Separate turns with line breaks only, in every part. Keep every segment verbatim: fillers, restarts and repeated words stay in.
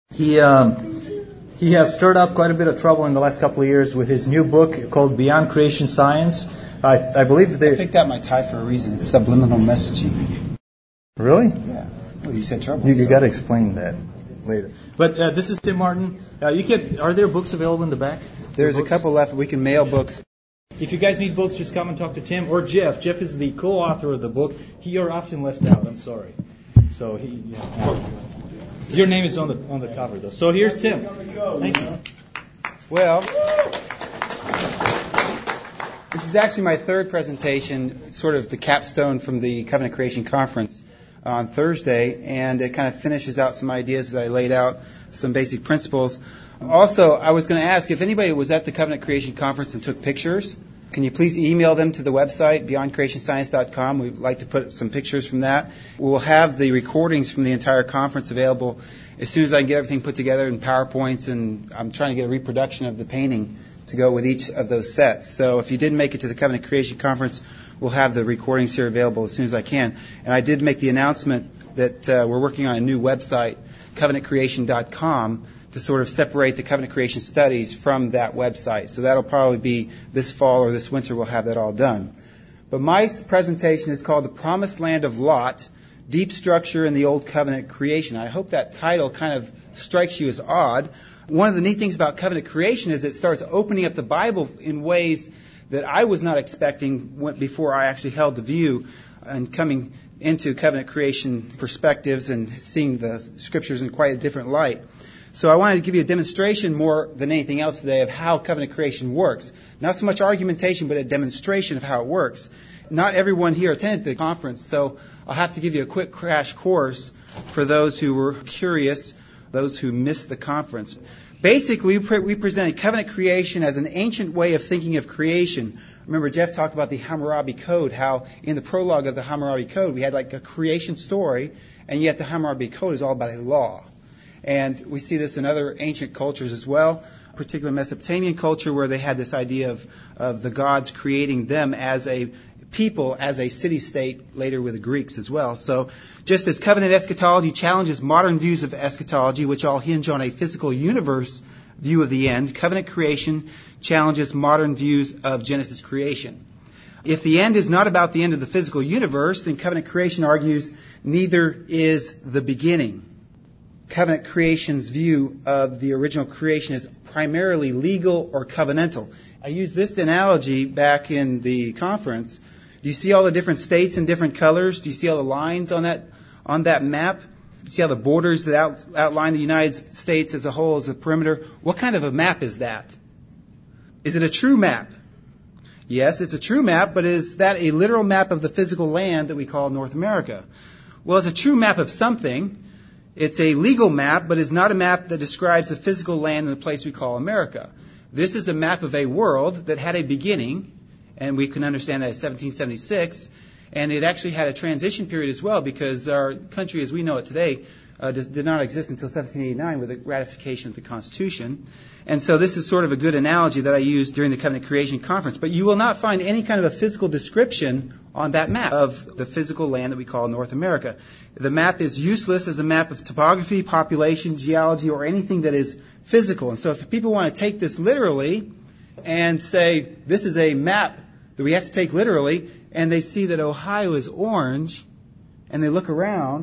He um, he has stirred up quite a bit of trouble in the last couple of years with his new book called Beyond Creation Science. I, I believe they
I picked out my tie for a reason. It's subliminal messaging.
Really?
Yeah. Well, you said trouble.
You, you
so.
got to explain that later. But uh, this is Tim Martin. Uh, you can. Are there books available in the back?
There's a couple left. We can mail books.
If you guys need books, just come and talk to Tim or Jeff. Jeff is the co-author of the book. He are often left out. I'm sorry. So he. Yeah. Your name is on the on the cover though. So here's Tim. Thank you.
Well, this is actually my third presentation, sort of the capstone from the Covenant Creation Conference on Thursday, and it kind of finishes out some ideas that I laid out, some basic principles. Also, I was going to ask if anybody was at the Covenant Creation Conference and took pictures, can you please email them to the website, beyond creation science dot com. We'd like to put some pictures from that. We'll have the recordings from the entire conference available as soon as I can get everything put together in PowerPoints, and I'm trying to get a reproduction of the painting to go with each of those sets. So if you didn't make it to the Covenant Creation Conference, we'll have the recordings here available as soon as I can. And I did make the announcement that uh, we're working on a new website, covenant creation dot com, to sort of separate the Covenant Creation Studies from that website. So that'll probably be this fall or this winter we'll have that all done. But my presentation is called The Promised Land of Lot, Deep Structure in the Old Covenant Creation. I hope that title kind of strikes you as odd. One of the neat things about covenant creation is it starts opening up the Bible in ways that I was not expecting before I actually held the view and coming into covenant creation perspectives and seeing the scriptures in quite a different light. So I wanted to give you a demonstration more than anything else today of how covenant creation works. Not so much argumentation, but a demonstration of how it works. Not everyone here attended the conference, so I'll have to give you a quick crash course for those who were curious, those who missed the conference. Basically, we, pre- we presented covenant creation as an ancient way of thinking of creation. Remember, Jeff talked about the Hammurabi Code, how in the prologue of the Hammurabi Code, we had like a creation story, and yet the Hammurabi Code is all about a law. And we see this in other ancient cultures as well, particularly Mesopotamian culture, where they had this idea of, of the gods creating them as a people, as a city-state, later with the Greeks as well. So just as covenant eschatology challenges modern views of eschatology, which all hinge on a physical universe view of the end, covenant creation challenges modern views of Genesis creation. If the end is not about the end of the physical universe, then covenant creation argues neither is the beginning. Covenant creation's view of the original creation is primarily legal or covenantal. I used this analogy back in the conference. Do you see all the different states in different colors? Do you see all the lines on that on that map? Do you see all the borders that out, outline the United States as a whole, as a perimeter? What kind of a map is that? Is it a true map? Yes, it's a true map, but is that a literal map of the physical land that we call North America? Well, it's a true map of something. It's a legal map, but it's not a map that describes the physical land in the place we call America. This is a map of a world that had a beginning, and we can understand that as seventeen seventy-six, and it actually had a transition period as well, because our country as we know it today uh, does, did not exist until seventeen eighty-nine with the ratification of the Constitution. And so this is sort of a good analogy that I used during the Covenant Creation Conference. But you will not find any kind of a physical description on that map of the physical land that we call North America. The map is useless as a map of topography, population, geology, or anything that is physical. And so if people want to take this literally and say this is a map that we have to take literally, and they see that Ohio is orange, and they look around,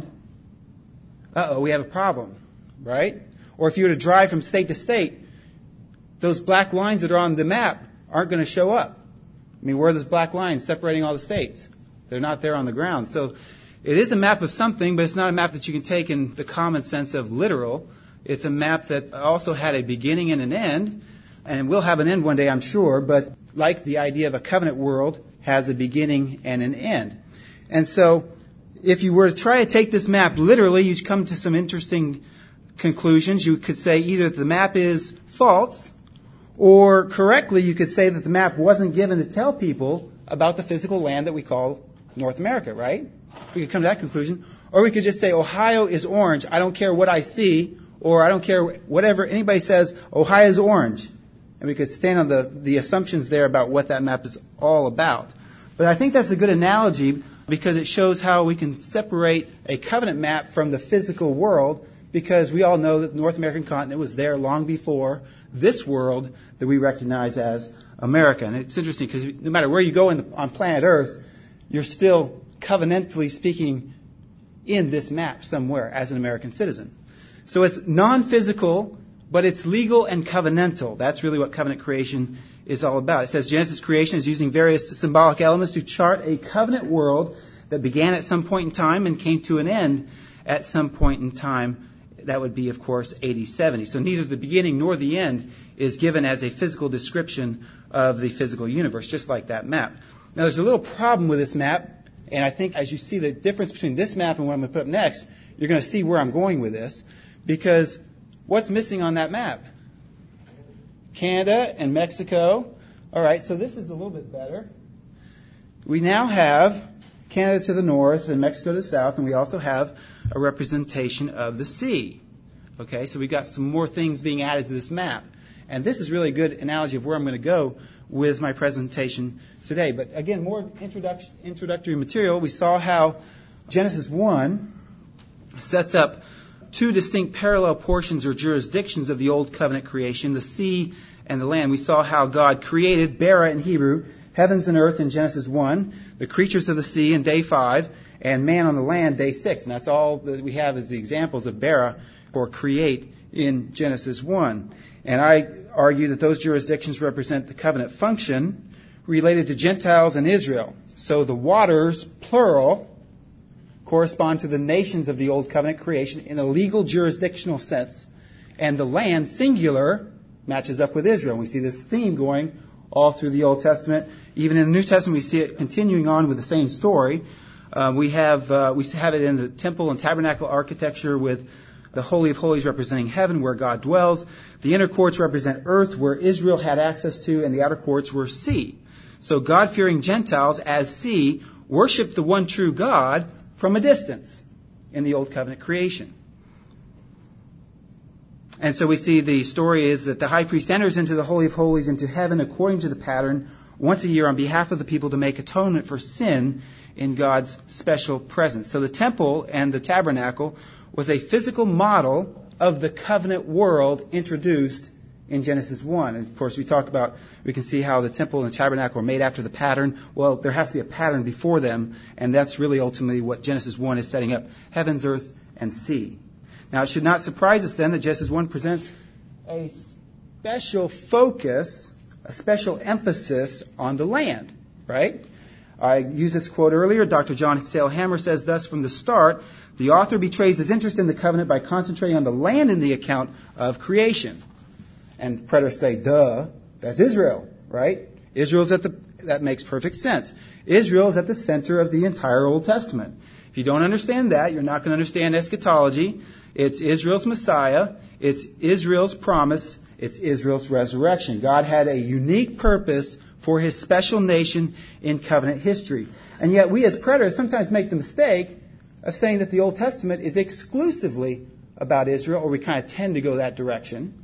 uh-oh, we have a problem, right? Or if you were to drive from state to state, those black lines that are on the map aren't going to show up. I mean, where are those black lines separating all the states? They're not there on the ground. So it is a map of something, but it's not a map that you can take in the common sense of literal. It's a map that also had a beginning and an end, and will have an end one day, I'm sure, but like the idea of a covenant world, has a beginning and an end. And so if you were to try to take this map literally, you'd come to some interesting conclusions. You could say either the map is false, or correctly, you could say that the map wasn't given to tell people about the physical land that we call North America, right? We could come to that conclusion. Or we could just say Ohio is orange. I don't care what I see, or I don't care whatever anybody says, Ohio is orange. And we could stand on the, the assumptions there about what that map is all about. But I think that's a good analogy because it shows how we can separate a covenant map from the physical world, because we all know that the North American continent was there long before this world that we recognize as America. And it's interesting because no matter where you go in the, on planet Earth, you're still covenantally speaking in this map somewhere as an American citizen. So it's non-physical, but it's legal and covenantal. That's really what covenant creation is all about. It says Genesis creation is using various symbolic elements to chart a covenant world that began at some point in time and came to an end at some point in time. That would be, of course, A D seventy. So neither the beginning nor the end is given as a physical description of the physical universe, just like that map. Now, there's a little problem with this map, and I think as you see the difference between this map and what I'm going to put up next, you're going to see where I'm going with this, because what's missing on that map? Canada and Mexico. All right, so this is a little bit better. We now have Canada to the north and Mexico to the south, and we also have a representation of the sea. Okay, so we've got some more things being added to this map. And this is really a good analogy of where I'm going to go with my presentation today. But again, more introduction, introductory material. We saw how Genesis one sets up two distinct parallel portions or jurisdictions of the Old Covenant creation, the sea and the land. We saw how God created, bara in Hebrew, heavens and earth in Genesis one, the creatures of the sea in day five, and man on the land, day six. And that's all that we have as the examples of bara or create in Genesis one. And I argue that those jurisdictions represent the covenant function related to Gentiles and Israel. So the waters, plural, correspond to the nations of the Old Covenant creation in a legal jurisdictional sense. And the land, singular, matches up with Israel. And we see this theme going all through the Old Testament. Even in the New Testament, we see it continuing on with the same story. Uh, we have uh, we have it in the temple and tabernacle architecture with the Holy of Holies representing heaven, where God dwells. The inner courts represent earth, where Israel had access to, and the outer courts were sea. So God-fearing Gentiles, as sea, worshiped the one true God from a distance in the Old Covenant creation. And so we see the story is that the high priest enters into the Holy of Holies, into heaven, according to the pattern, once a year on behalf of the people to make atonement for sin in God's special presence. So the temple and the tabernacle was a physical model of the covenant world introduced in Genesis one. And of course, we talk about, we can see how the temple and the tabernacle were made after the pattern. Well, there has to be a pattern before them, and that's really ultimately what Genesis one is setting up, heavens, earth, and sea. Now, it should not surprise us then that Genesis one presents a special focus, a special emphasis on the land, right? I used this quote earlier. Doctor John Sailhammer says, thus, from the start, the author betrays his interest in the covenant by concentrating on the land in the account of creation. And preterists say, duh, that's Israel, right? Israel's at the, that makes perfect sense. Israel is at the center of the entire Old Testament. If you don't understand that, you're not going to understand eschatology. It's Israel's Messiah. It's Israel's promise. It's Israel's resurrection. God had a unique purpose for his special nation in covenant history. And yet we as preterists sometimes make the mistake of saying that the Old Testament is exclusively about Israel, or we kind of tend to go that direction.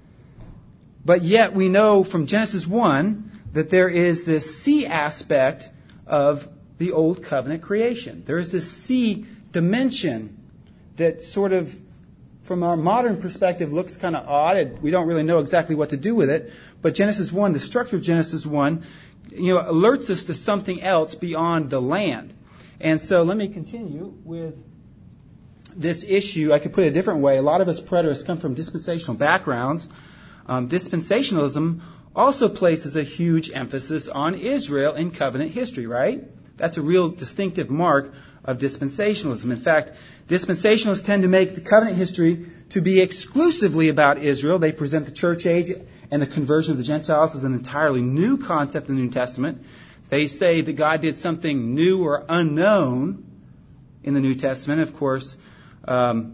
But yet we know from Genesis one that there is this sea aspect of the Old Covenant creation. There is this sea dimension that sort of, from our modern perspective, looks kind of odd. We don't really know exactly what to do with it. But Genesis one, the structure of Genesis one, you know, alerts us to something else beyond the land. And so let me continue with this issue. I could put it a different way. A lot of us preterists come from dispensational backgrounds. Um, dispensationalism also places a huge emphasis on Israel in covenant history, right? That's a real distinctive mark of dispensationalism. In fact, dispensationalists tend to make the covenant history to be exclusively about Israel. They present the church age and the conversion of the Gentiles as an entirely new concept in the New Testament. They say that God did something new or unknown in the New Testament. Of course, um,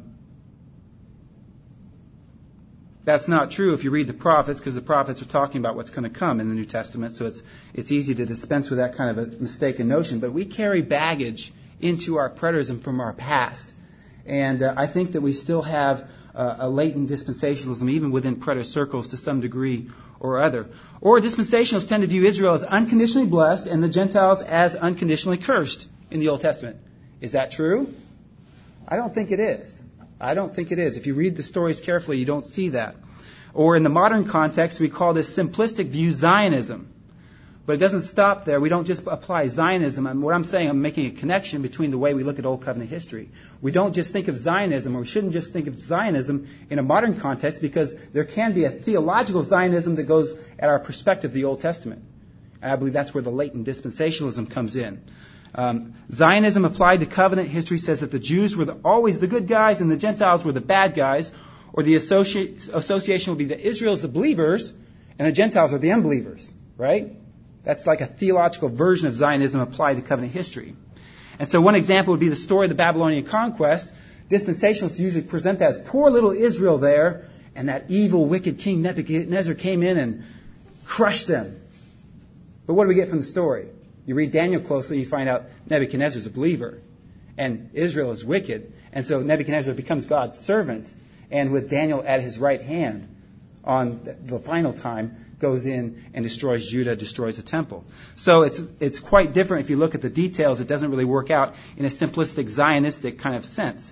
that's not true if you read the prophets, because the prophets are talking about what's going to come in the New Testament. So it's it's easy to dispense with that kind of a mistaken notion. But we carry baggage into our preterism from our past. And uh, I think that we still have uh, a latent dispensationalism, even within preterist circles to some degree or other. Or dispensationalists tend to view Israel as unconditionally blessed and the Gentiles as unconditionally cursed in the Old Testament. Is that true? I don't think it is. I don't think it is. If you read the stories carefully, you don't see that. Or in the modern context, we call this simplistic view Zionism. But it doesn't stop there. We don't just apply Zionism. And what I'm saying, I'm making a connection between the way we look at Old Covenant history. We don't just think of Zionism, or we shouldn't just think of Zionism in a modern context, because there can be a theological Zionism that goes at our perspective of the Old Testament. And I believe that's where the latent dispensationalism comes in. Um, Zionism applied to covenant history says that the Jews were the, always the good guys and the Gentiles were the bad guys, or the associ- association would be that Israel's the believers and the Gentiles are the unbelievers, right? That's like a theological version of Zionism applied to covenant history. And so one example would be the story of the Babylonian conquest. Dispensationalists usually present that as poor little Israel there, and that evil, wicked king Nebuchadnezzar came in and crushed them. But what do we get from the story? You read Daniel closely, you find out Nebuchadnezzar is a believer, and Israel is wicked. And so Nebuchadnezzar becomes God's servant, and with Daniel at his right hand on the final time, goes in and destroys Judah, destroys the temple. So it's it's quite different if you look at the details. It doesn't really work out in a simplistic Zionistic kind of sense.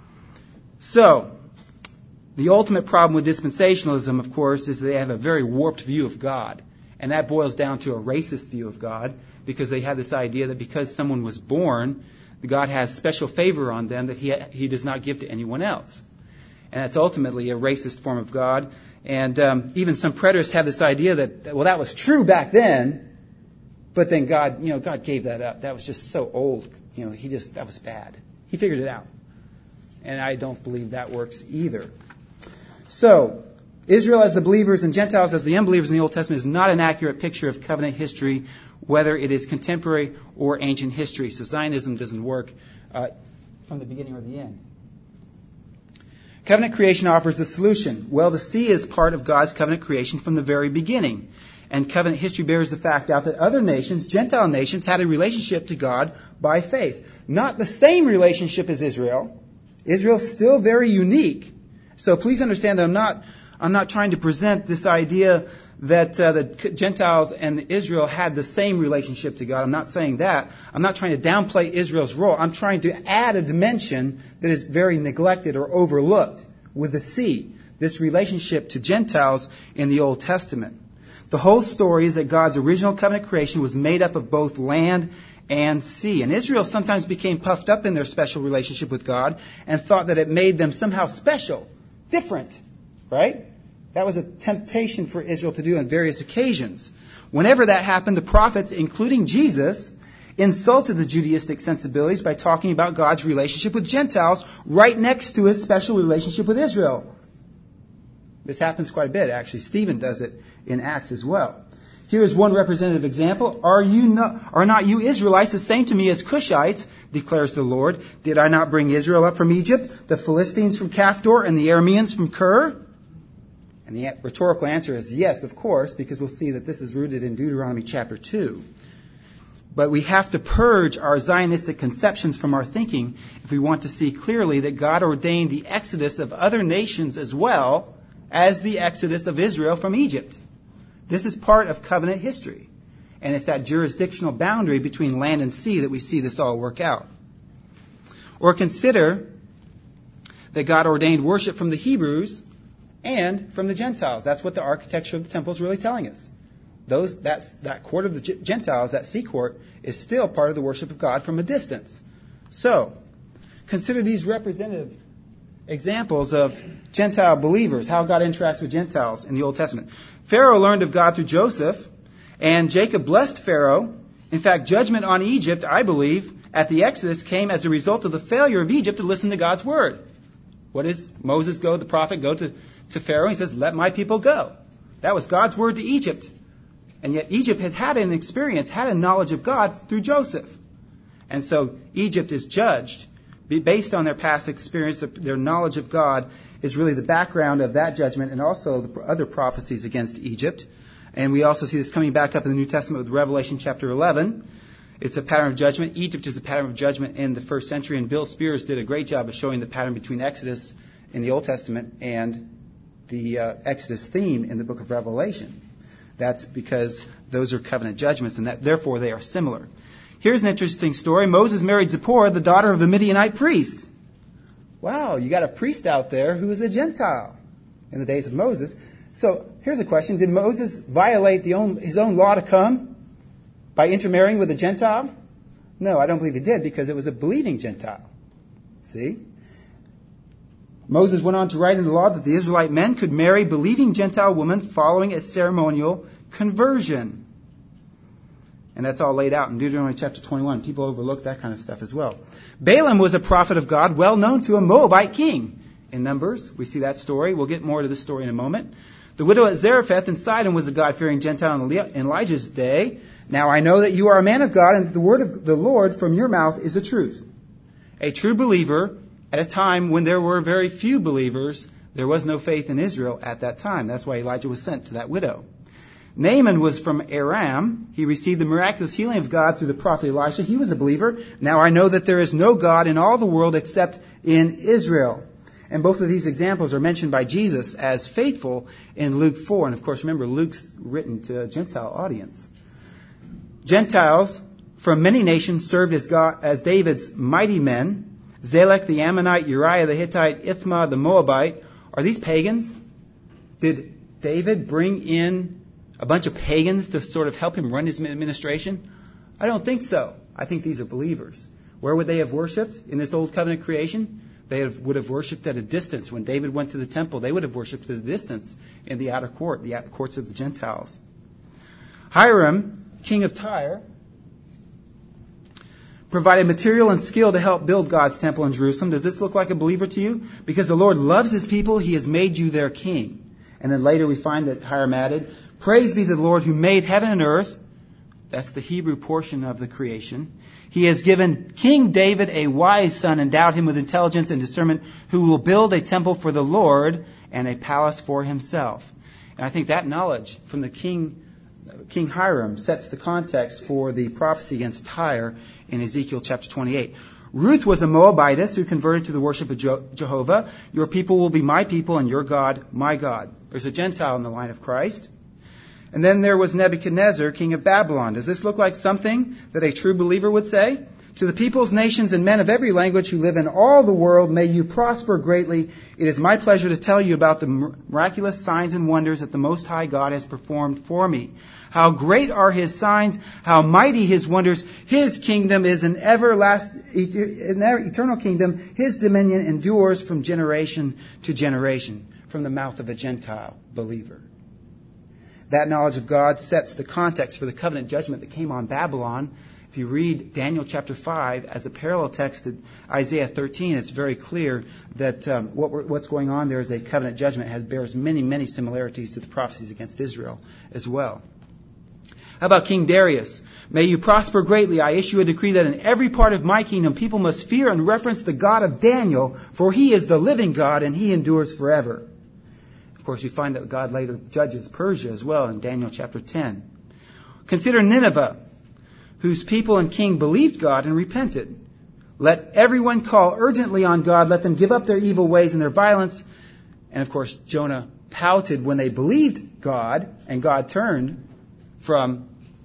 So the ultimate problem with dispensationalism, of course, is they have a very warped view of God. And that boils down to a racist view of God, because they have this idea that because someone was born, God has special favor on them that he he does not give to anyone else. And that's ultimately a racist form of God. And um, even some preterists have this idea that, well, that was true back then, but then God, you know, God gave that up. That was just so old. You know, he just, that was bad. He figured it out. And I don't believe that works either. So, Israel as the believers and Gentiles as the unbelievers in the Old Testament is not an accurate picture of covenant history, whether it is contemporary or ancient history. So Zionism doesn't work uh, from the beginning or the end. Covenant creation offers the solution. Well, the sea is part of God's covenant creation from the very beginning. And covenant history bears the fact out that other nations, Gentile nations, had a relationship to God by faith. Not the same relationship as Israel. Israel's still very unique. So please understand that I'm not, I'm not trying to present this idea that uh, the Gentiles and Israel had the same relationship to God. I'm not saying that. I'm not trying to downplay Israel's role. I'm trying to add a dimension that is very neglected or overlooked with the sea, this relationship to Gentiles in the Old Testament. The whole story is that God's original covenant creation was made up of both land and sea. And Israel sometimes became puffed up in their special relationship with God and thought that it made them somehow special, different, right? That was a temptation for Israel to do on various occasions. Whenever that happened, the prophets, including Jesus, insulted the Judaistic sensibilities by talking about God's relationship with Gentiles right next to his special relationship with Israel. This happens quite a bit, actually. Stephen does it in Acts as well. Here is one representative example. Are you not, are not you Israelites the same to me as Cushites, declares the Lord? Did I not bring Israel up from Egypt, the Philistines from Caphdor, and the Arameans from Kir? And the rhetorical answer is yes, of course, because we'll see that this is rooted in Deuteronomy chapter two. But we have to purge our Zionistic conceptions from our thinking if we want to see clearly that God ordained the exodus of other nations as well as the exodus of Israel from Egypt. This is part of covenant history. And it's that jurisdictional boundary between land and sea that we see this all work out. Or consider that God ordained worship from the Hebrews and from the Gentiles. That's what the architecture of the temple is really telling us. Those, that's, that court of the Gentiles, that sea court, is still part of the worship of God from a distance. So, consider these representative examples of Gentile believers, how God interacts with Gentiles in the Old Testament. Pharaoh learned of God through Joseph, and Jacob blessed Pharaoh. In fact, judgment on Egypt, I believe, at the Exodus came as a result of the failure of Egypt to listen to God's word. What does Moses go, the prophet, go to, to Pharaoh? He says, let my people go. That was God's word to Egypt. And yet Egypt had had an experience, had a knowledge of God through Joseph. And so Egypt is judged based on their past experience. Their knowledge of God is really the background of that judgment and also the other prophecies against Egypt. And we also see this coming back up in the New Testament with Revelation chapter eleven. It's a pattern of judgment. Egypt is a pattern of judgment in the first century, and Bill Spears did a great job of showing the pattern between Exodus in the Old Testament and the uh, Exodus theme in the book of Revelation. That's because those are covenant judgments, and that therefore they are similar. Here's an interesting story. Moses married Zipporah, the daughter of a Midianite priest. wow, you got a priest out there who is a Gentile in the days of Moses. So here's a question. Did Moses violate the own, his own law to come by intermarrying with a Gentile? No, I don't believe he did, because it was a believing Gentile. See? Moses went on to write in the law that the Israelite men could marry believing Gentile women following a ceremonial conversion. And that's all laid out in Deuteronomy chapter twenty-one. People overlook that kind of stuff as well. Balaam was a prophet of God, well known to a Moabite king. In Numbers, we see that story. We'll get more to this story in a moment. The widow at Zarephath in Sidon was a God-fearing Gentile in Elijah's day. Now I know that you are a man of God, and that the word of the Lord from your mouth is the truth. A true believer at a time when there were very few believers. There was no faith in Israel at that time. That's why Elijah was sent to that widow. Naaman was from Aram. He received the miraculous healing of God through the prophet Elisha. He was a believer. Now I know that there is no God in all the world except in Israel. And both of these examples are mentioned by Jesus as faithful in Luke four. And of course, remember, Luke's written to a Gentile audience. Gentiles from many nations served as, God, as David's mighty men. Zalek the Ammonite, Uriah the Hittite, Ithma the Moabite. Are these pagans? Did David bring in a bunch of pagans to sort of help him run his administration? I don't think so. I think these are believers. Where would they have worshipped in this old covenant creation? They have, would have worshipped at a distance. When David went to the temple, they would have worshipped at a distance in the outer court, the outer courts of the Gentiles. Hiram, king of Tyre, provided material and skill to help build God's temple in Jerusalem. Does this look like a believer to you? Because the Lord loves his people, he has made you their king. And then later we find that Hiram added, praise be the Lord who made heaven and earth. That's the Hebrew portion of the creation. He has given King David a wise son, endowed him with intelligence and discernment, who will build a temple for the Lord and a palace for himself. And I think that knowledge from the king, King Hiram sets the context for the prophecy against Tyre in Ezekiel chapter twenty-eight. Ruth was a Moabitess who converted to the worship of Jehovah. Your people will be my people and your God, my God. There's a Gentile in the line of Christ. And then there was Nebuchadnezzar, king of Babylon. Does this look like something that a true believer would say? To the peoples, nations, and men of every language who live in all the world, may you prosper greatly. It is my pleasure to tell you about the miraculous signs and wonders that the Most High God has performed for me. How great are his signs, how mighty his wonders. His kingdom is an everlasting, eternal kingdom. His dominion endures from generation to generation, from the mouth of a Gentile believer. That knowledge of God sets the context for the covenant judgment that came on Babylon. If you read Daniel chapter five as a parallel text to Isaiah thirteen, it's very clear that um, what we're, what's going on there is a covenant judgment. It has, bears many, many similarities to the prophecies against Israel as well. How about King Darius? May you prosper greatly. I issue a decree that in every part of my kingdom people must fear and reverence the God of Daniel, for he is the living God and he endures forever. Of course, we find that God later judges Persia as well in Daniel chapter ten. Consider Nineveh, whose people and king believed God and repented. Let everyone call urgently on God. Let them give up their evil ways and their violence. And of course, Jonah pouted when they believed God, and God turned from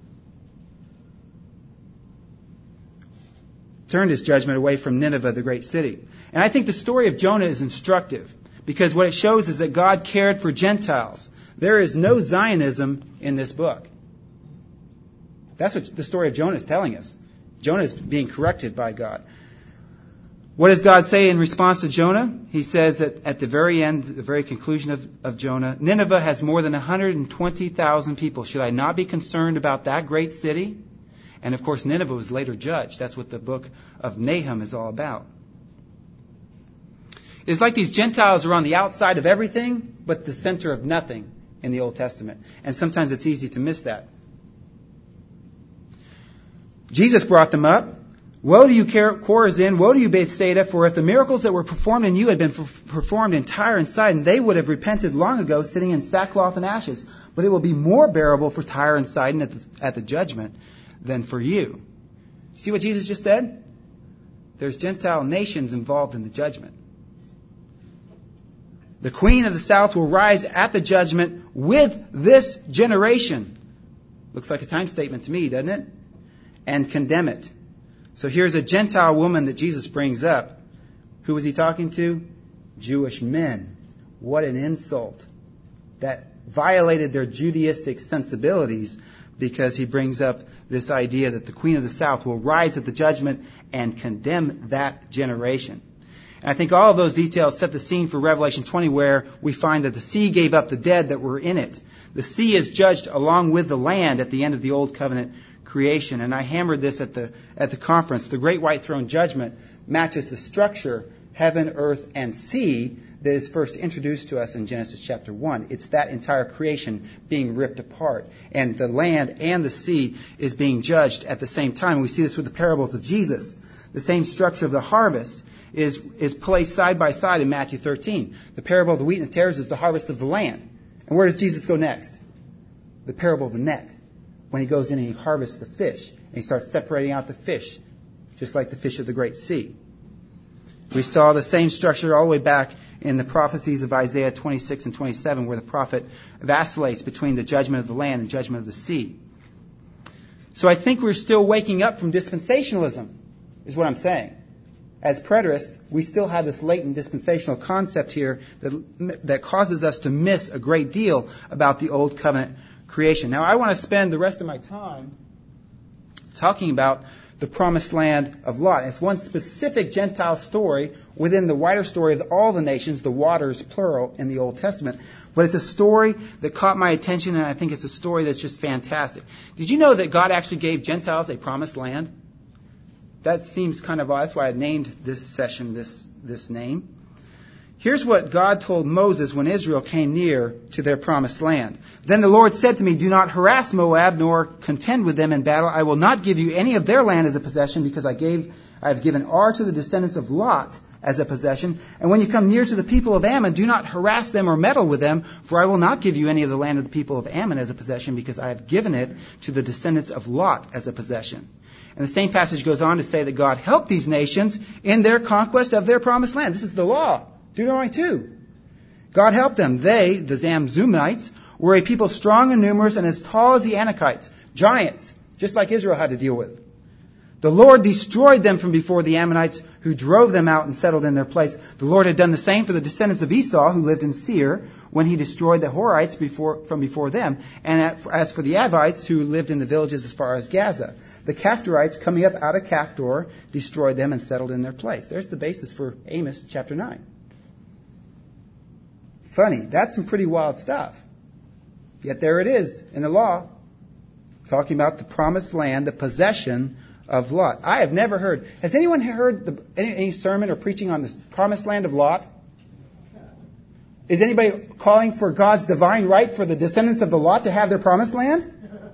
turned his judgment away from Nineveh, the great city. And I think the story of Jonah is instructive, because what it shows is that God cared for Gentiles. There is no Zionism in this book. That's what the story of Jonah is telling us. Jonah is being corrected by God. What does God say in response to Jonah? He says that at the very end, the very conclusion of, of Jonah, Nineveh has more than one hundred twenty thousand people. Should I not be concerned about that great city? And of course, Nineveh was later judged. That's what the book of Nahum is all about. It's like these Gentiles are on the outside of everything, but the center of nothing in the Old Testament. And sometimes it's easy to miss that. Jesus brought them up. Woe to you, Chorazin! Woe to you, Bethsaida! For if the miracles that were performed in you had been performed in Tyre and Sidon, they would have repented long ago, sitting in sackcloth and ashes. But it will be more bearable for Tyre and Sidon at the, at the judgment than for you. See what Jesus just said? There's Gentile nations involved in the judgment. The queen of the south will rise at the judgment with this generation. Looks like a time statement to me, doesn't it? And condemn it. So here's a Gentile woman that Jesus brings up. Who was he talking to? Jewish men. What an insult. That violated their Judaistic sensibilities, because he brings up this idea that the Queen of the South will rise at the judgment and condemn that generation. And I think all of those details set the scene for Revelation twenty, where we find that the sea gave up the dead that were in it. The sea is judged along with the land at the end of the Old Covenant creation. And I hammered this at the at the conference. The Great White Throne Judgment matches the structure, heaven, earth, and sea, that is first introduced to us in Genesis chapter one. It's that entire creation being ripped apart. And the land and the sea is being judged at the same time. We see this with the parables of Jesus. The same structure of the harvest is, is placed side by side in Matthew thirteen. The parable of the wheat and the tares is the harvest of the land. And where does Jesus go next? The parable of the net. When he goes in and he harvests the fish. And he starts separating out the fish, just like the fish of the great sea. We saw the same structure all the way back in the prophecies of Isaiah twenty-six and twenty-seven, where the prophet vacillates between the judgment of the land and judgment of the sea. So I think we're still waking up from dispensationalism, is what I'm saying. As preterists, we still have this latent dispensational concept here that, that causes us to miss a great deal about the Old Covenant creation. Now, I want to spend the rest of my time talking about the promised land of Lot. It's one specific Gentile story within the wider story of all the nations, the waters, plural, in the Old Testament. But it's a story that caught my attention, and I think it's a story that's just fantastic. Did you know that God actually gave Gentiles a promised land? That seems kind of odd. That's why I named this session this, this name. Here's what God told Moses when Israel came near to their promised land. Then the Lord said to me, do not harass Moab, nor contend with them in battle. I will not give you any of their land as a possession, because I gave, I have given Ar to the descendants of Lot as a possession. And when you come near to the people of Ammon, do not harass them or meddle with them, for I will not give you any of the land of the people of Ammon as a possession, because I have given it to the descendants of Lot as a possession. And the same passage goes on to say that God helped these nations in their conquest of their promised land. This is the law. Deuteronomy two. God helped them. They, the Zamzummites, were a people strong and numerous and as tall as the Anakites, giants, just like Israel had to deal with. The Lord destroyed them from before the Ammonites, who drove them out and settled in their place. The Lord had done the same for the descendants of Esau, who lived in Seir, when he destroyed the Horites before, from before them. And as for the Avites, who lived in the villages as far as Gaza, the Caphtorites, coming up out of Caphtor, destroyed them and settled in their place. There's the basis for Amos chapter nine. Funny, that's some pretty wild stuff. Yet there it is in the law, talking about the promised land, the possession of Lot. I have never heard. Has anyone heard the, any, any sermon or preaching on this promised land of Lot? Is anybody calling for God's divine right for the descendants of the Lot to have their promised land?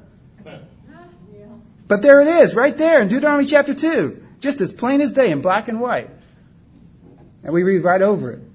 But there it is, right there in Deuteronomy chapter two, just as plain as day in black and white. And we read right over it.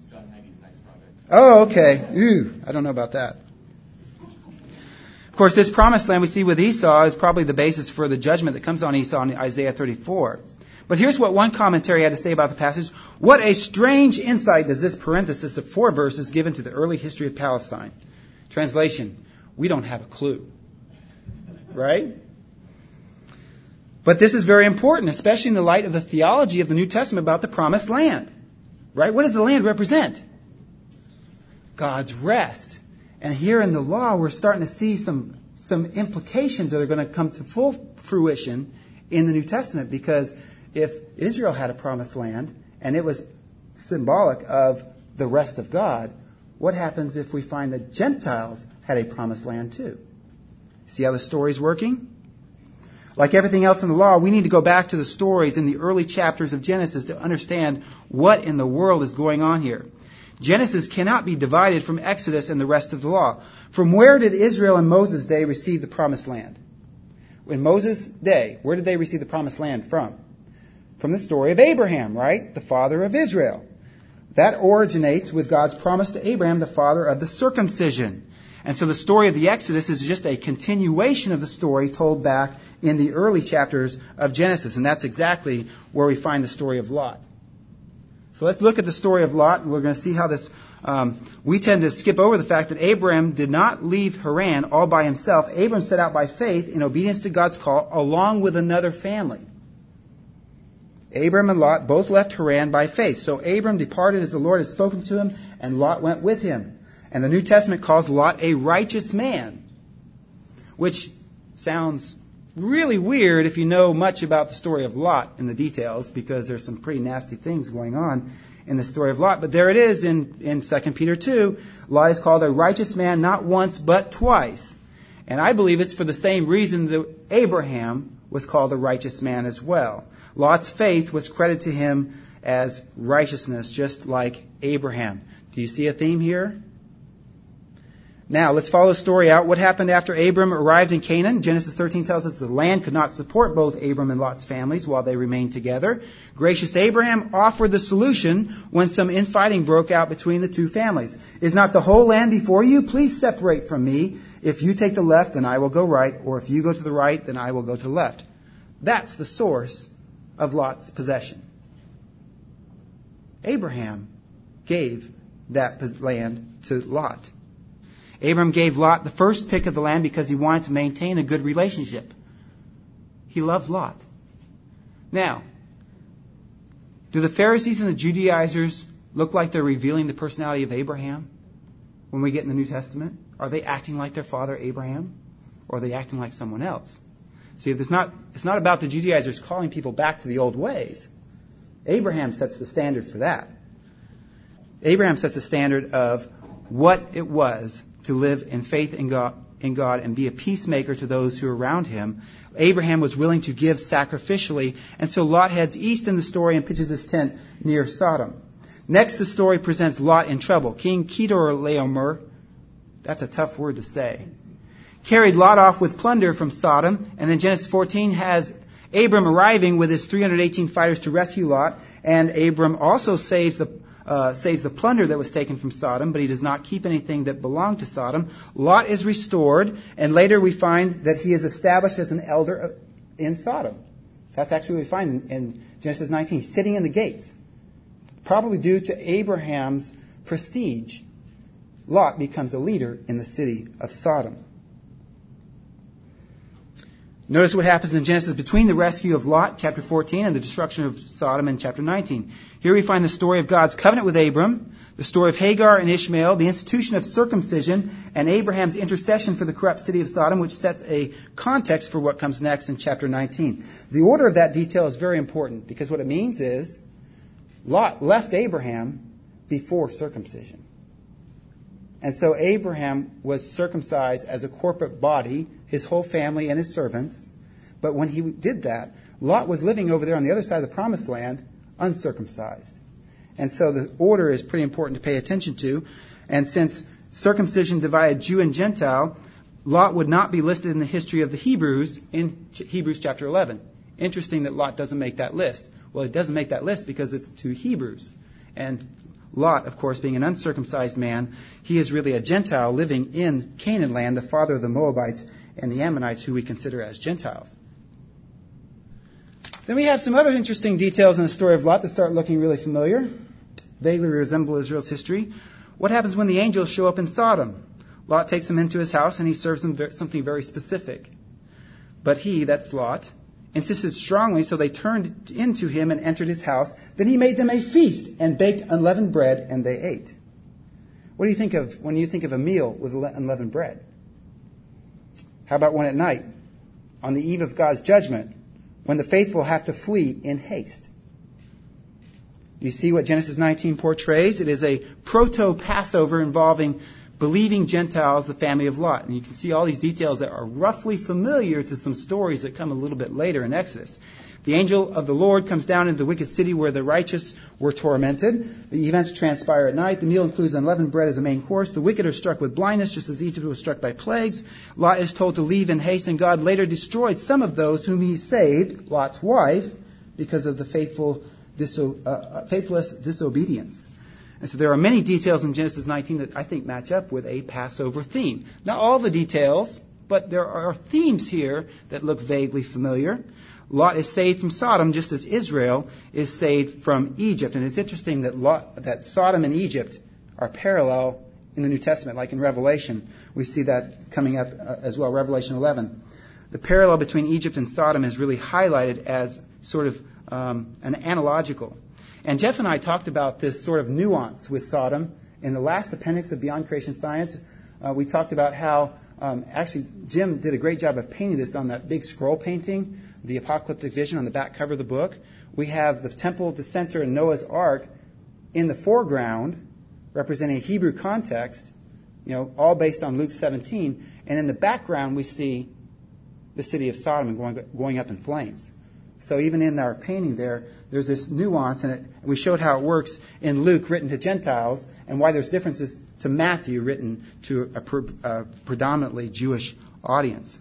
Oh, okay. Ooh, I don't know about that. Of course, this promised land we see with Esau is probably the basis for the judgment that comes on Esau in Isaiah thirty-four. But here's what one commentary had to say about the passage. What a strange insight does this parenthesis of four verses give into the early history of Palestine. Translation, we don't have a clue. Right? But this is very important, especially in the light of the theology of the New Testament about the promised land. Right? What does the land represent? God's rest. And here in the law, we're starting to see some, some implications that are going to come to full fruition in the New Testament. Because if Israel had a promised land, and it was symbolic of the rest of God, what happens if we find that Gentiles had a promised land too? See how the story's working? Like everything else in the law, we need to go back to the stories in the early chapters of Genesis to understand what in the world is going on here. Genesis cannot be divided from Exodus and the rest of the law. From where did Israel in Moses' day receive the promised land? In Moses' day, where did they receive the promised land from? From the story of Abraham, right? The father of Israel. That originates with God's promise to Abraham, the father of the circumcision. And so the story of the Exodus is just a continuation of the story told back in the early chapters of Genesis. And that's exactly where we find the story of Lot. So let's look at the story of Lot, and we're going to see how this... Um, we tend to skip over the fact that Abram did not leave Haran all by himself. Abram set out by faith in obedience to God's call along with another family. Abram and Lot both left Haran by faith. So Abram departed as the Lord had spoken to him, and Lot went with him. And the New Testament calls Lot a righteous man, which sounds really weird if you know much about the story of Lot in the details, because there's some pretty nasty things going on in the story of Lot. But there it is in, in Second Peter two. Lot is called a righteous man not once but twice. And I believe it's for the same reason that Abraham was called a righteous man as well. Lot's faith was credited to him as righteousness, just like Abraham. Do you see a theme here? Now, let's follow the story out. What happened after Abram arrived in Canaan? Genesis thirteen tells us the land could not support both Abram and Lot's families while they remained together. Gracious Abraham offered the solution when some infighting broke out between the two families. Is not the whole land before you? Please separate from me. If you take the left, then I will go right. Or if you go to the right, then I will go to the left. That's the source of Lot's possession. Abraham gave that land to Lot. Abram gave Lot the first pick of the land because he wanted to maintain a good relationship. He loved Lot. Now, do the Pharisees and the Judaizers look like they're revealing the personality of Abraham when we get in the New Testament? Are they acting like their father Abraham? Or are they acting like someone else? See, it's not, it's not about the Judaizers calling people back to the old ways. Abraham sets the standard for that. Abraham sets the standard of what it was to live in faith in God, in God and be a peacemaker to those who are around him. Abraham was willing to give sacrificially, and so Lot heads east in the story and pitches his tent near Sodom. Next, the story presents Lot in trouble. King Chedorlaomer, that's a tough word to say, carried Lot off with plunder from Sodom, and then Genesis fourteen has Abram arriving with his three hundred eighteen fighters to rescue Lot, and Abram also saves the Uh, saves the plunder that was taken from Sodom, but he does not keep anything that belonged to Sodom. Lot is restored, and later we find that he is established as an elder in Sodom. That's actually what we find in, in Genesis nineteen. He's sitting in the gates, probably due to Abraham's prestige. Lot becomes a leader in the city of Sodom. Notice what happens in Genesis between the rescue of Lot, chapter fourteen, and the destruction of Sodom in chapter nineteen. Here we find the story of God's covenant with Abram, the story of Hagar and Ishmael, the institution of circumcision, and Abraham's intercession for the corrupt city of Sodom, which sets a context for what comes next in chapter nineteen. The order of that detail is very important, because what it means is Lot left Abraham before circumcision. And so Abraham was circumcised as a corporate body, his whole family and his servants. But when he did that, Lot was living over there on the other side of the promised land, uncircumcised. And so the order is pretty important to pay attention to. And since circumcision divided Jew and Gentile, Lot would not be listed in the history of the Hebrews in Hebrews chapter eleven. Interesting that Lot doesn't make that list. Well, it doesn't make that list because it's to Hebrews. And Lot, of course, being an uncircumcised man, he is really a Gentile living in Canaan land, the father of the Moabites and the Ammonites, who we consider as Gentiles. Then we have some other interesting details in the story of Lot that start looking really familiar, vaguely resemble Israel's history. What happens when the angels show up in Sodom? Lot takes them into his house and he serves them something very specific. But he, that's Lot, insisted strongly, so they turned into him and entered his house. Then he made them a feast and baked unleavened bread, and they ate. What do you think of when you think of a meal with unleavened bread? How about one at night, on the eve of God's judgment, when the faithful have to flee in haste? You see what Genesis nineteen portrays? It is a proto-Passover involving believing Gentiles, the family of Lot. And you can see all these details that are roughly familiar to some stories that come a little bit later in Exodus. The angel of the Lord comes down into the wicked city where the righteous were tormented. The events transpire at night. The meal includes unleavened bread as a main course. The wicked are struck with blindness, just as Egypt was struck by plagues. Lot is told to leave in haste, and God later destroyed some of those whom he saved, Lot's wife, because of the faithful, diso- uh, faithless disobedience. And so there are many details in Genesis nineteen that I think match up with a Passover theme. Not all the details, but there are themes here that look vaguely familiar. Lot is saved from Sodom just as Israel is saved from Egypt. And it's interesting that Lot, that Sodom and Egypt are parallel in the New Testament, like in Revelation. We see that coming up uh, as well, Revelation eleven. The parallel between Egypt and Sodom is really highlighted as sort of um, an analogical. And Jeff and I talked about this sort of nuance with Sodom in the last appendix of Beyond Creation Science. Uh, we talked about how, um, actually, Jim did a great job of painting this on that big scroll painting, the apocalyptic vision on the back cover of the book. We have the temple at the center and Noah's Ark in the foreground, representing a Hebrew context, you know, all based on Luke seventeen. And in the background, we see the city of Sodom going, going up in flames. So even in our painting there, there's this nuance, and it, we showed how it works in Luke, written to Gentiles, and why there's differences to Matthew, written to a, pre, a predominantly Jewish audience.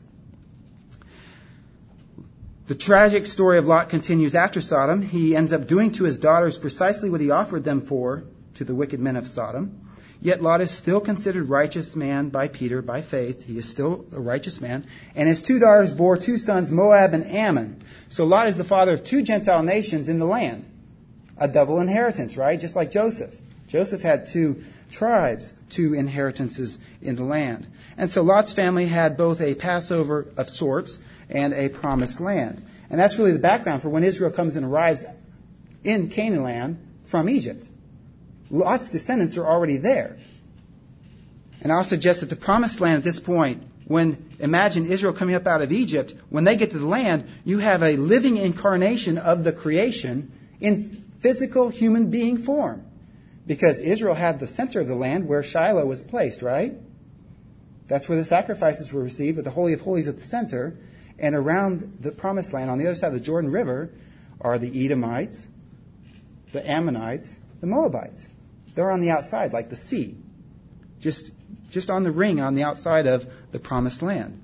The tragic story of Lot continues after Sodom. He ends up doing to his daughters precisely what he offered them for to the wicked men of Sodom. Yet Lot is still considered righteous man by Peter, by faith. He is still a righteous man. And his two daughters bore two sons, Moab and Ammon. So Lot is the father of two Gentile nations in the land. A double inheritance, right? Just like Joseph. Joseph had two tribes, two inheritances in the land. And so Lot's family had both a Passover of sorts and a promised land. And that's really the background for when Israel comes and arrives in Canaan land from Egypt. Lot's descendants are already there. And I'll suggest that the promised land at this point, when, imagine Israel coming up out of Egypt, when they get to the land, you have a living incarnation of the creation in physical human being form. Because Israel had the center of the land where Shiloh was placed, right? That's where the sacrifices were received, with the Holy of Holies at the center. And around the promised land, on the other side of the Jordan River, are the Edomites, the Ammonites, the Moabites. They're on the outside, like the sea, just just on the ring on the outside of the promised land.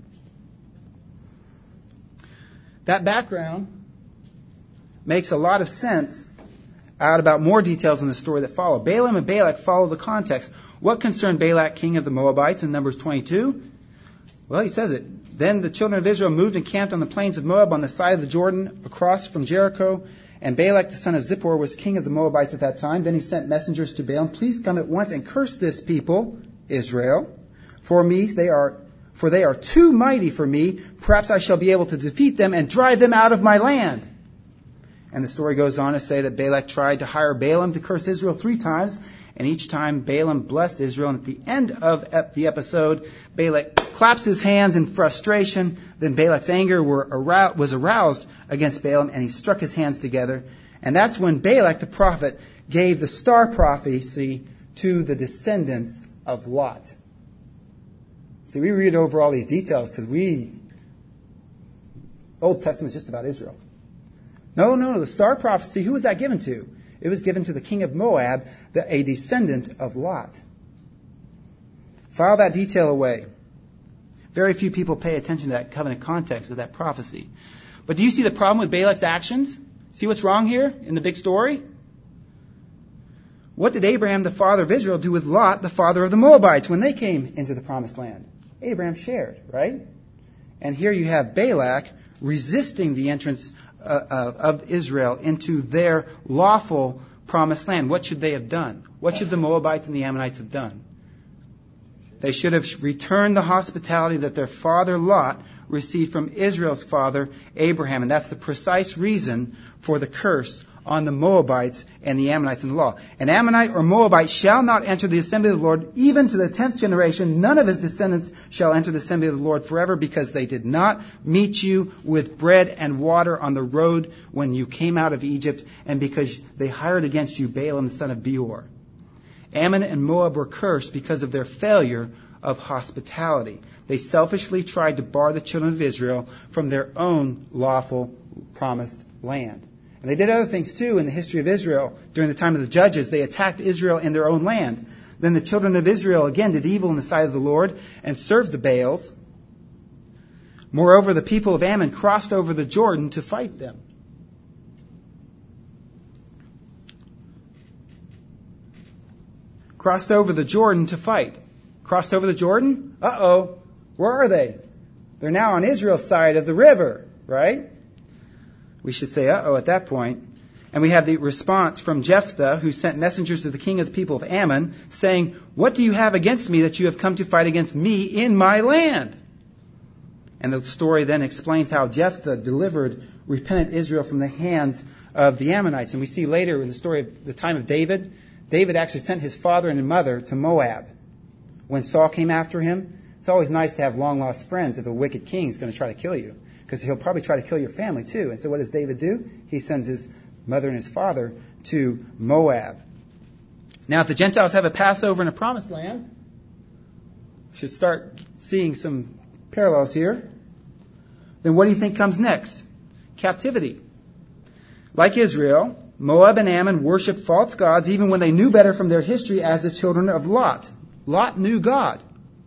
That background makes a lot of sense out about more details in the story that follow. Balaam and Balak follow the context. What concerned Balak, king of the Moabites, in Numbers twenty-two? Well, he says it. Then the children of Israel moved and camped on the plains of Moab on the side of the Jordan across from Jericho. And Balak, the son of Zippor, was king of the Moabites at that time. Then he sent messengers to Balaam, please come at once and curse this people, Israel. For me, they are, for they are too mighty for me. Perhaps I shall be able to defeat them and drive them out of my land. And the story goes on to say that Balak tried to hire Balaam to curse Israel three times. And each time Balaam blessed Israel. And at the end of the episode, Balak claps his hands in frustration. Then Balak's anger were arou- was aroused against Balaam, and he struck his hands together. And that's when Balak, the prophet, gave the star prophecy to the descendants of Lot. See, we read over all these details because we... Old Testament is just about Israel. No, no, no. The star prophecy, who was that given to? It was given to the king of Moab, the, a descendant of Lot. File that detail away. Very few people pay attention to that covenant context of that prophecy. But do you see the problem with Balak's actions? See what's wrong here in the big story? What did Abraham, the father of Israel, do with Lot, the father of the Moabites, when they came into the promised land? Abraham shared, right? And here you have Balak resisting the entrance uh, uh, of Israel into their lawful promised land. What should they have done? What should the Moabites and the Ammonites have done? They should have returned the hospitality that their father Lot received from Israel's father Abraham. And that's the precise reason for the curse on the Moabites and the Ammonites in the law. An Ammonite or Moabite shall not enter the assembly of the Lord, even to the tenth generation. None of his descendants shall enter the assembly of the Lord forever, because they did not meet you with bread and water on the road when you came out of Egypt, and because they hired against you Balaam, the son of Beor. Ammon and Moab were cursed because of their failure of hospitality. They selfishly tried to bar the children of Israel from their own lawful promised land. And they did other things too in the history of Israel. During the time of the judges, they attacked Israel in their own land. Then the children of Israel again did evil in the sight of the Lord and served the Baals. Moreover, the people of Ammon crossed over the Jordan to fight them. Crossed over the Jordan to fight. Crossed over the Jordan? Uh-oh. Where are they? They're now on Israel's side of the river, right? We should say uh-oh at that point. And we have the response from Jephthah, who sent messengers to the king of the people of Ammon, saying, what do you have against me that you have come to fight against me in my land? And the story then explains how Jephthah delivered repentant Israel from the hands of the Ammonites. And we see later in the story of the time of David, David actually sent his father and mother to Moab. When Saul came after him, it's always nice to have long-lost friends if a wicked king is going to try to kill you, because he'll probably try to kill your family too. And so what does David do? He sends his mother and his father to Moab. Now, if the Gentiles have a Passover in a promised land, we should start seeing some parallels here. Then what do you think comes next? Captivity. Like Israel, Moab and Ammon worshiped false gods even when they knew better from their history as the children of Lot. Lot knew God.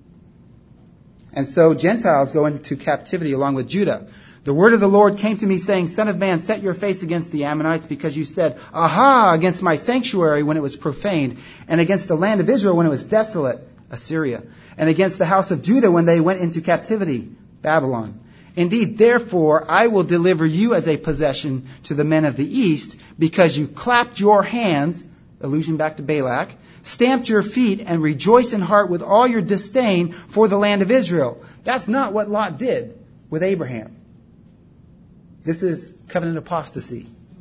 And so Gentiles go into captivity along with Judah. The word of the Lord came to me saying, Son of man, set your face against the Ammonites because you said, Aha, against my sanctuary when it was profaned, and against the land of Israel when it was desolate, Assyria, and against the house of Judah when they went into captivity, Babylon. Indeed, therefore, I will deliver you as a possession to the men of the east because you clapped your hands, allusion back to Balak, stamped your feet and rejoiced in heart with all your disdain for the land of Israel. That's not what Lot did with Abraham. This is covenant apostasy.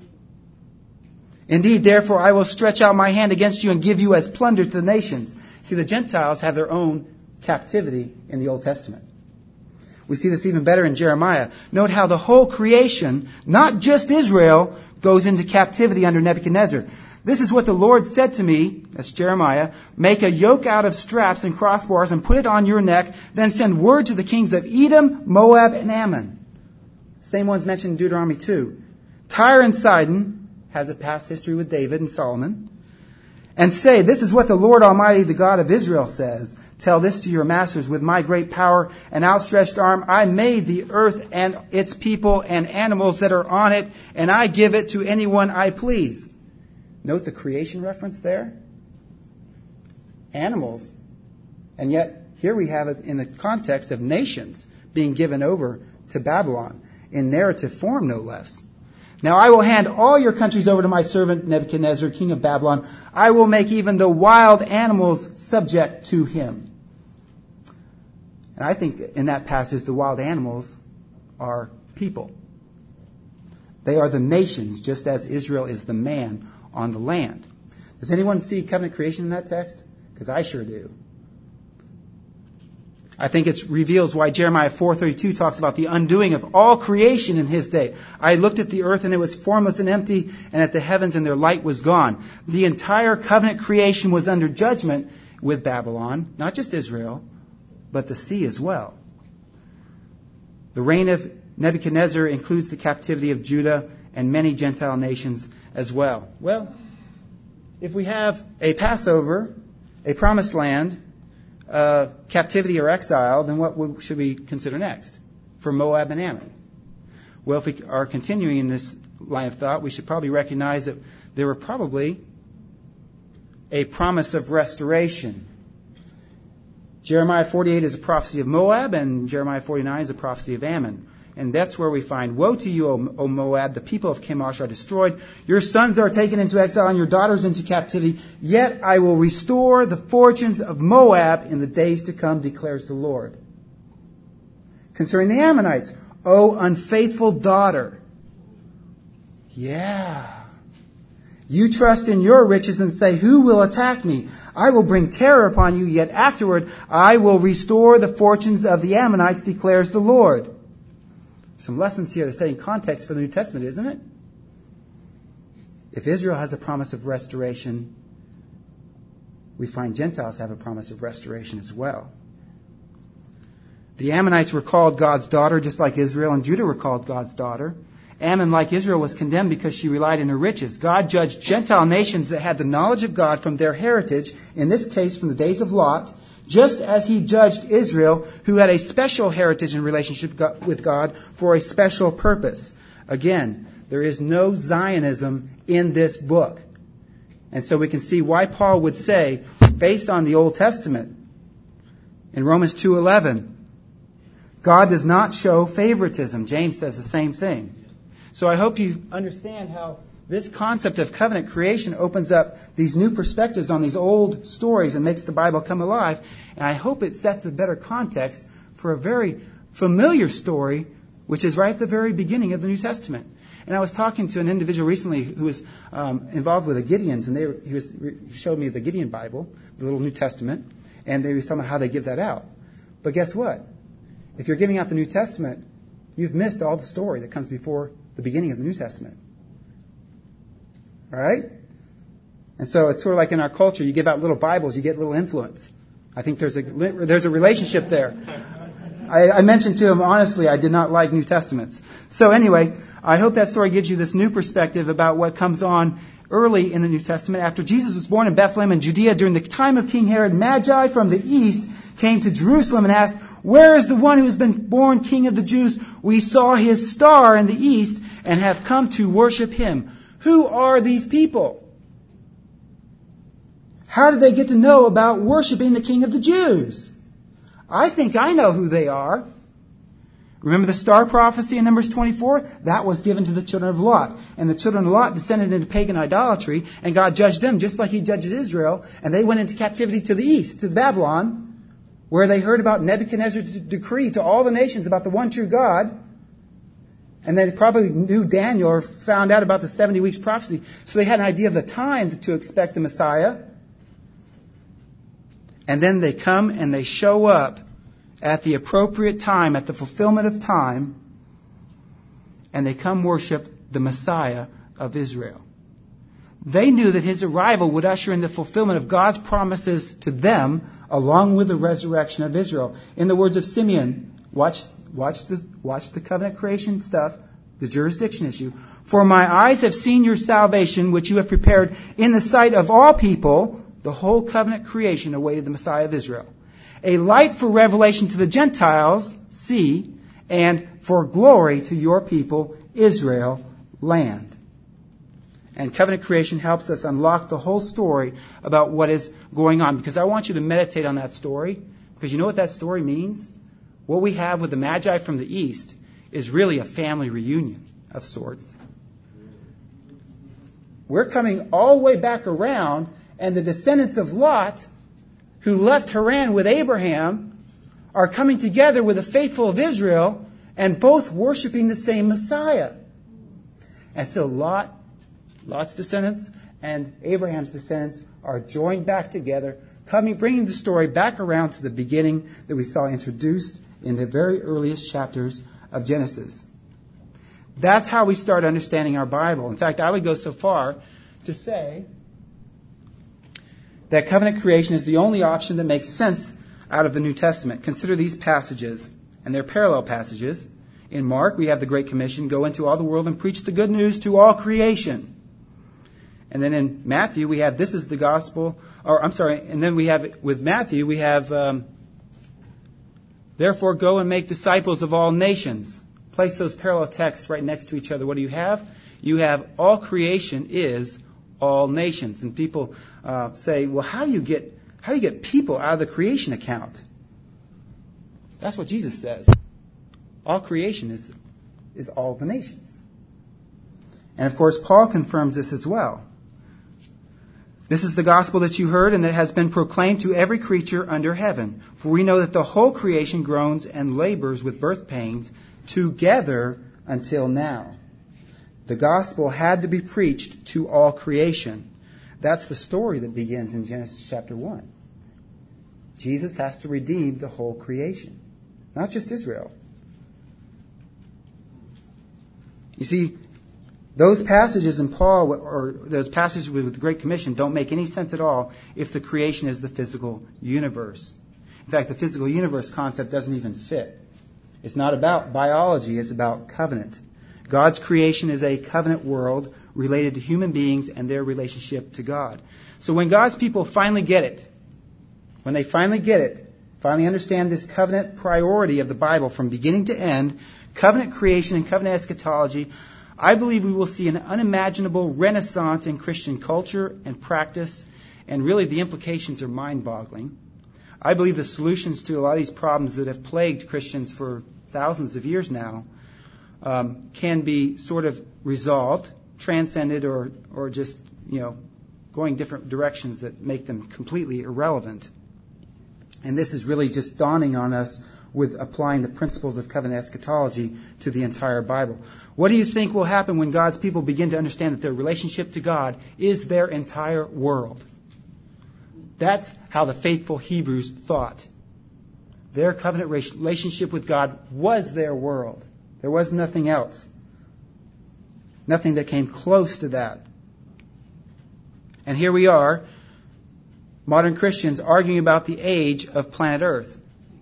Indeed, therefore, I will stretch out my hand against you and give you as plunder to the nations. See, the Gentiles have their own captivity in the Old Testament. We see this even better in Jeremiah. Note how the whole creation, not just Israel, goes into captivity under Nebuchadnezzar. This is what the Lord said to me, that's Jeremiah, make a yoke out of straps and crossbars and put it on your neck, then send word to the kings of Edom, Moab, and Ammon. Same ones mentioned in Deuteronomy two. Tyre and Sidon has a past history with David and Solomon. And say, this is what the Lord Almighty, the God of Israel, says. Tell this to your masters. With my great power and outstretched arm, I made the earth and its people and animals that are on it, and I give it to anyone I please. Note the creation reference there. Animals. And yet, here we have it in the context of nations being given over to Babylon, in narrative form no less. Now I will hand all your countries over to my servant Nebuchadnezzar, king of Babylon. I will make even the wild animals subject to him. And I think in that passage the wild animals are people. They are the nations, just as Israel is the man on the land. Does anyone see covenant creation in that text? Because I sure do. I think it reveals why Jeremiah four thirty-two talks about the undoing of all creation in his day. I looked at the earth and it was formless and empty, and at the heavens and their light was gone. The entire covenant creation was under judgment with Babylon, not just Israel, but the sea as well. The reign of Nebuchadnezzar includes the captivity of Judah and many Gentile nations as well. Well, if we have a Passover, a promised land, Uh, captivity or exile, then what would, should we consider next for Moab and Ammon? Well, if we are continuing in this line of thought, we should probably recognize that there were probably a promise of restoration. Jeremiah forty-eight is a prophecy of Moab, and Jeremiah forty-nine is a prophecy of Ammon. And that's where we find, woe to you, O, o Moab, the people of Chemosh are destroyed. Your sons are taken into exile and your daughters into captivity. Yet I will restore the fortunes of Moab in the days to come, declares the Lord. Concerning the Ammonites, O unfaithful daughter. Yeah. You trust in your riches and say, who will attack me? I will bring terror upon you, yet afterward I will restore the fortunes of the Ammonites, declares the Lord. Some lessons here, they're setting context for the New Testament, isn't it? If Israel has a promise of restoration, we find Gentiles have a promise of restoration as well. The Ammonites were called God's daughter, just like Israel, and Judah were called God's daughter. Ammon, like Israel, was condemned because she relied on her riches. God judged Gentile nations that had the knowledge of God from their heritage, in this case from the days of Lot, just as he judged Israel, who had a special heritage and relationship with God for a special purpose. Again, there is no Zionism in this book. And so we can see why Paul would say, based on the Old Testament, in Romans two eleven, God does not show favoritism. James says the same thing. So I hope you understand how this concept of covenant creation opens up these new perspectives on these old stories and makes the Bible come alive. And I hope it sets a better context for a very familiar story which is right at the very beginning of the New Testament. And I was talking to an individual recently who was um, involved with the Gideons, and they were, he, was, he showed me the Gideon Bible, the little New Testament, and they was talking about how they give that out. But guess what? If you're giving out the New Testament, you've missed all the story that comes before the beginning of the New Testament. All right? And so it's sort of like in our culture, you give out little Bibles, you get little influence. I think there's a there's a relationship there. I, I mentioned to him, honestly, I did not like New Testaments. So anyway, I hope that story gives you this new perspective about what comes on early in the New Testament. After Jesus was born in Bethlehem in Judea during the time of King Herod, Magi from the east came to Jerusalem and asked, "Where is the one who has been born King of the Jews? We saw his star in the east and have come to worship him." Who are these people? How did they get to know about worshiping the King of the Jews? I think I know who they are. Remember the star prophecy in Numbers twenty-four? That was given to the children of Lot. And the children of Lot descended into pagan idolatry, and God judged them just like he judges Israel. And they went into captivity to the east, to Babylon, where they heard about Nebuchadnezzar's decree to all the nations about the one true God. And they probably knew Daniel or found out about the seventy weeks prophecy. So they had an idea of the time to expect the Messiah. And then they come and they show up at the appropriate time, at the fulfillment of time, and they come worship the Messiah of Israel. They knew that his arrival would usher in the fulfillment of God's promises to them, along with the resurrection of Israel. In the words of Simeon, watch, watch the, watch the covenant creation stuff, the jurisdiction issue. "For my eyes have seen your salvation, which you have prepared in the sight of all people." The whole covenant creation awaited the Messiah of Israel. "A light for revelation to the Gentiles, see, and for glory to your people, Israel, land." And covenant creation helps us unlock the whole story about what is going on. Because I want you to meditate on that story. Because you know what that story means? What we have with the Magi from the east is really a family reunion of sorts. We're coming all the way back around, and the descendants of Lot, who left Haran with Abraham, are coming together with the faithful of Israel, and both worshiping the same Messiah. And so Lot, Lot's descendants and Abraham's descendants are joined back together, coming, bringing the story back around to the beginning that we saw introduced in the very earliest chapters of Genesis. That's how we start understanding our Bible. In fact, I would go so far to say that covenant creation is the only option that makes sense out of the New Testament. Consider these passages, and they're parallel passages. In Mark, we have the Great Commission, "Go into all the world and preach the good news to all creation." And then in Matthew, we have, "This is the gospel," or I'm sorry, and then we have, with Matthew, we have, um, "Therefore go and make disciples of all nations." Place those parallel texts right next to each other. What do you have? You have all creation is all nations. And people uh, say, well, how do you get how do you get people out of the creation account? That's what Jesus says. All creation is is all the nations. And of course, Paul confirms this as well. "This is the gospel that you heard and that has been proclaimed to every creature under heaven. For we know that the whole creation groans and labors with birth pains together until now." The gospel had to be preached to all creation. That's the story that begins in Genesis chapter one. Jesus has to redeem the whole creation, not just Israel. You see, those passages in Paul, or those passages with the Great Commission, don't make any sense at all if the creation is the physical universe. In fact, the physical universe concept doesn't even fit. It's not about biology, it's about covenant. God's creation is a covenant world related to human beings and their relationship to God. So when God's people finally get it, when they finally get it, finally understand this covenant priority of the Bible from beginning to end, covenant creation and covenant eschatology, I believe we will see an unimaginable renaissance in Christian culture and practice, and really the implications are mind-boggling. I believe the solutions to a lot of these problems that have plagued Christians for thousands of years now um, can be sort of resolved, transcended, or or just, you know, going different directions that make them completely irrelevant. And this is really just dawning on us with applying the principles of covenant eschatology to the entire Bible. What do you think will happen when God's people begin to understand that their relationship to God is their entire world? That's how the faithful Hebrews thought. Their covenant relationship with God was their world. There was nothing else. Nothing that came close to that. And here we are, modern Christians arguing about the age of planet Earth.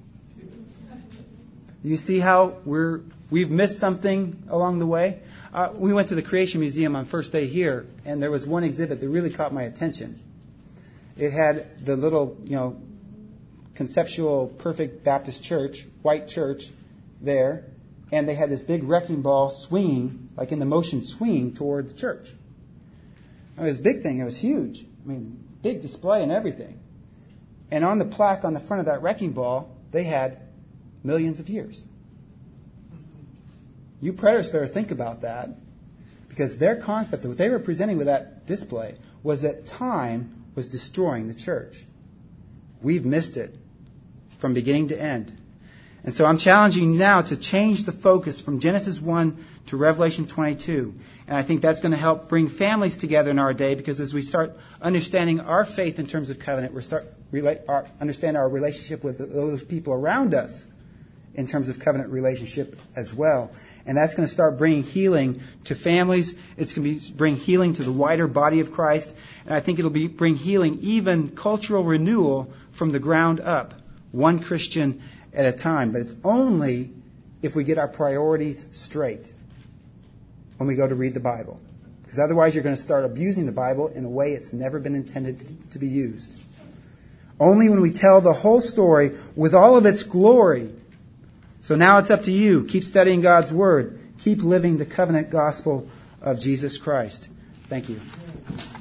You see how we're, we've missed something along the way? Uh, we went to the Creation Museum on first day here, and there was one exhibit that really caught my attention. It had the little, you know, conceptual perfect Baptist church, white church there, and they had this big wrecking ball swinging, like in the motion swinging toward the church. It was a big thing. It was huge. I mean, big display and everything. And on the plaque on the front of that wrecking ball, they had millions of years. You preterists better think about that, because their concept, what they were presenting with that display, was that time was destroying the church. We've missed it from beginning to end. And so I'm challenging you now to change the focus from Genesis one to Revelation twenty-two. And I think that's going to help bring families together in our day, because as we start understanding our faith in terms of covenant, we start relate, our, understand our relationship with those people around us in terms of covenant relationship as well. And that's going to start bringing healing to families. It's going to be, bring healing to the wider body of Christ. And I think it'll be, bring healing, even cultural renewal from the ground up, one Christian at a time. But it's only if we get our priorities straight when we go to read the Bible. Because otherwise you're going to start abusing the Bible in a way it's never been intended to, to be used. Only when we tell the whole story with all of its glory. So now it's up to you. Keep studying God's Word. Keep living the covenant gospel of Jesus Christ. Thank you.